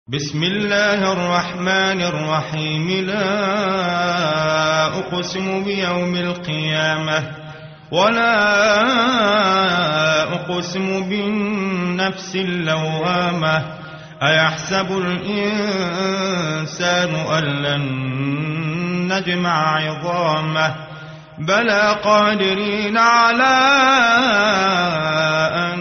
بسم الله الرحمن الرحيم. لا أقسم بيوم القيامة ولا أقسم بالنفس اللوامة. أيحسب الإنسان أن لن نجمع عظامه بلى قادرين على أن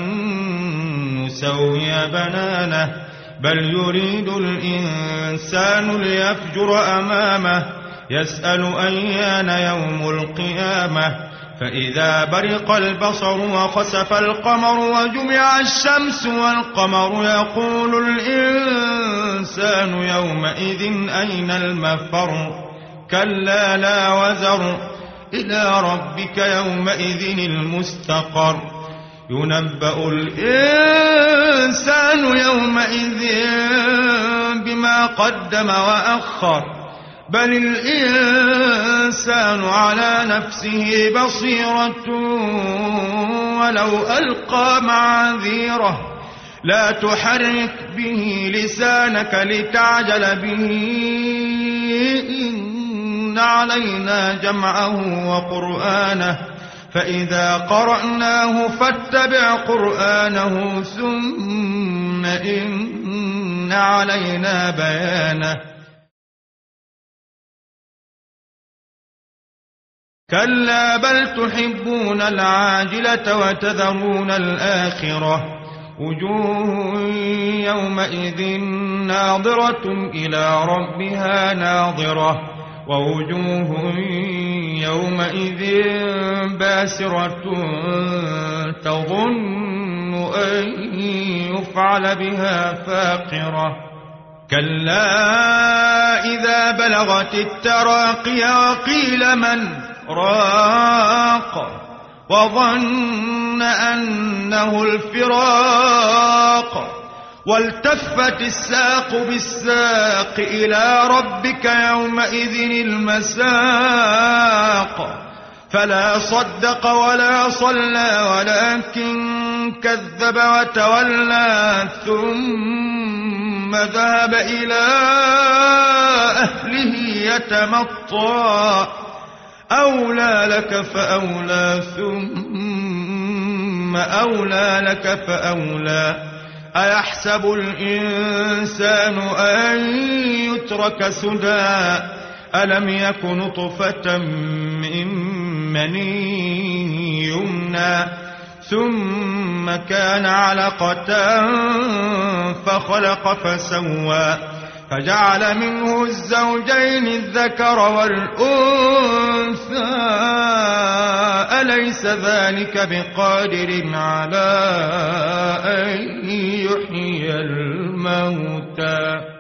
نسوي بنانه بل يريد الإنسان ليفجر أمامه يسأل أيان يوم القيامة فإذا برق البصر وخسف القمر وجمع الشمس والقمر يقول الإنسان يومئذ أين المفر كلا لا وزر إلى ربك يومئذ المستقر ينبأ الإنسان يومئذ بما قدم وأخر بل الإنسان على نفسه بصيرة ولو ألقى معاذيره لا تحرك به لسانك لتعجل به إن علينا جمعه وقرآنه فإذا قرأناه فاتبع قرآنه ثم إن علينا بيانه كلا بل تحبون العاجلة وتذرون الآخرة وجوه يومئذ ناظرة إلى ربها ناظرة ووجوه يومئذ باسرة تظن أن يفعل بها فاقرة كلا إذا بلغت التراقي وقيل من راق وظن أنه الفراق والتفت الساق بالساق إلى ربك يومئذ المساق فلا صدق ولا صلى ولكن كذب وتولى ثم ذهب إلى أهله يتمطى أولى لك فأولى ثم أولى لك فأولى أيحسب الإنسان أن يترك سدى ألم يك نطفة من مني يمنى ثم كان علقة فخلق فسوى فجعل منه الزوجين الذكر والأنثى أليس ذلك بقادر على أن يحيي الموتى